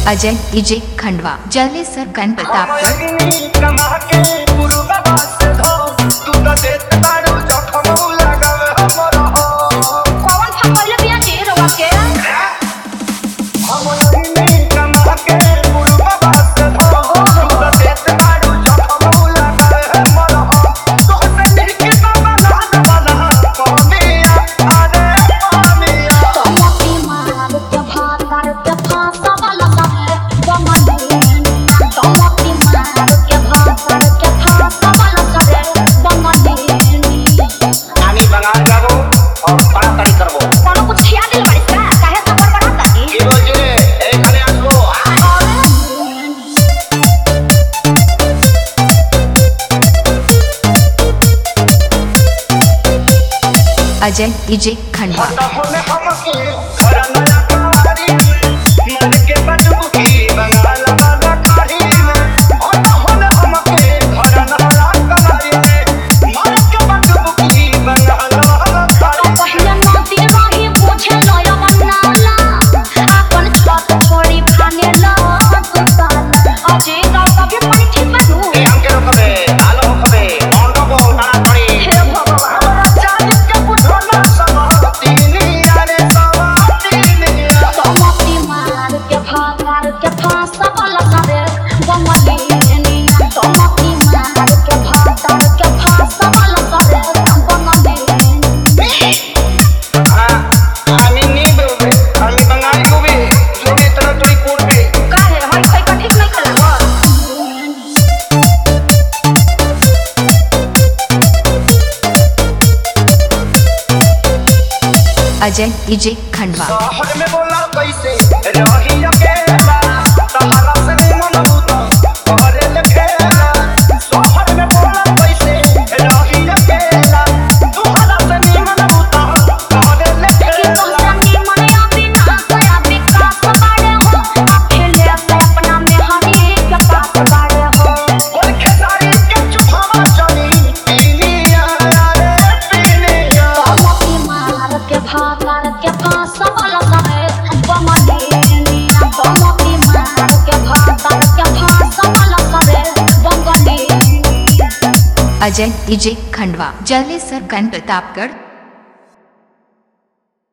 Ajay DJ Khandwa Jalesar गण Pratapgarh. Ajay DJ Khandwa Ajay DJ Khandwa शहर में बोला कैसे रही अकेला तहरा से नहीं मनबूता करे लखेला शहर में बोला कैसे रही अकेला तहरा से नहीं मनबूता करे लखेला कि मनिया बिना सोया विकास बाड़े हो अकेले से अपना में हनी के पास बाड़े हो बोल खेसारी के चुभावा चली पीनिया रे पीनिया कमती मार के भाकर के फांस वाला करे बंगली कमती मार के भाकर के फांस वाला करे बंगली। अजय डीजे खंडवा जलेसर गण प्रतापगढ़।